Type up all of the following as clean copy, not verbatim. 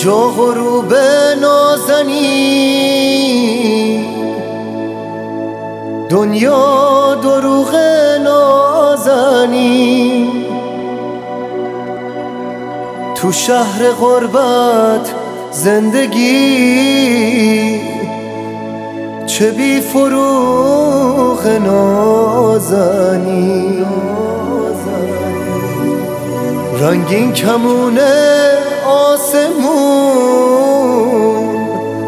اینجا غروب نازنی، دنیا دروغ نازنی، تو شهر غربت زندگی چه بی فروغ نازنی. رنگین کمون آسمون،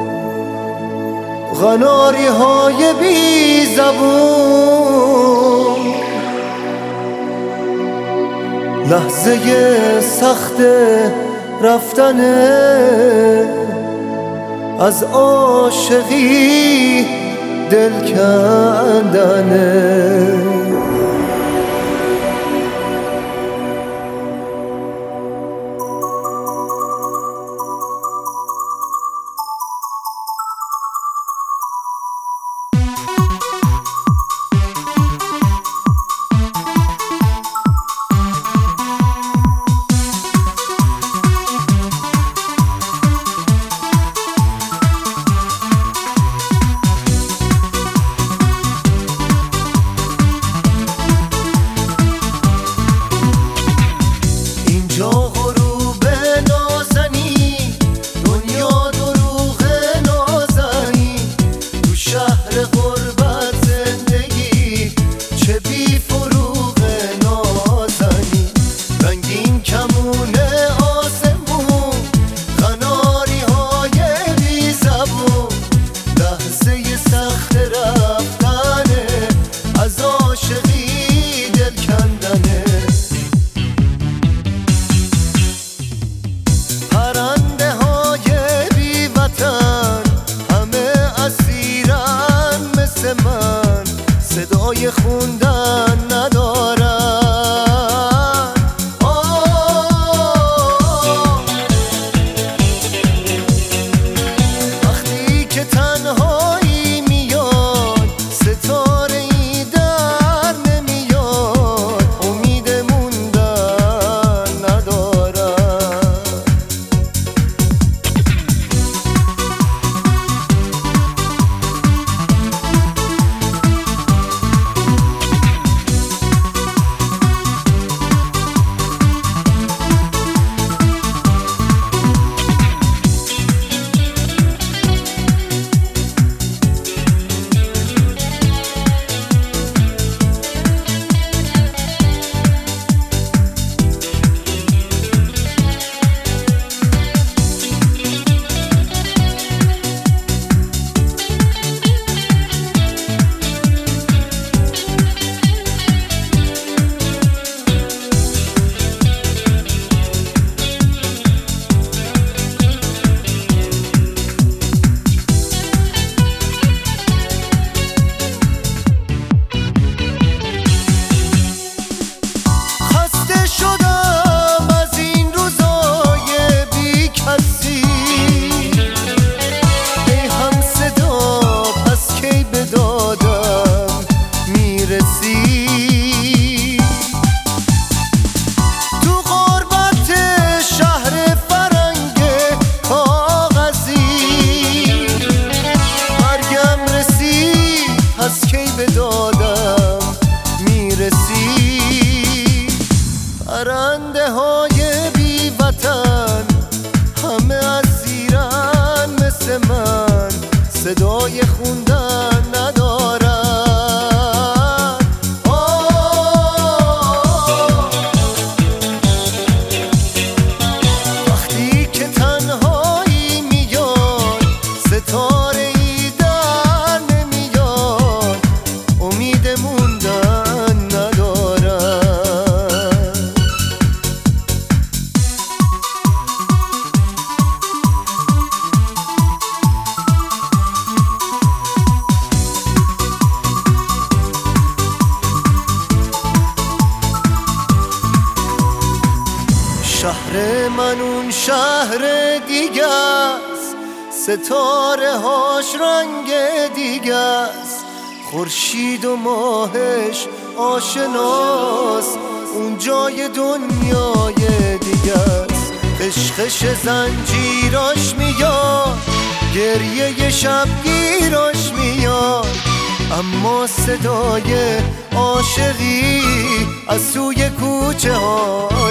قناری های بی زبون، لحظه سخت رفتنه از عاشقی دل کندنه. صدای خوندن ندارن، وقتی که تنهایی میاد ستاره ای در نمیاد، امید موندن ندارن. تو غربت شهر فرنگ کاغذی مرگم رسید، پس کی به دادم میرسی؟ پرنده های بی وطن همه از ایران مثل من، صدای خوندن ندارن. شهر من اون شهر دیگه است، ستاره هاش رنگ دیگه است، خورشید و ماهش آشناست، اون جای دنیای دیگه است. خشخش زنجیراش میاد، گریه شبگیراش میاد، اما صدای عاشقی از سوی کوچه ها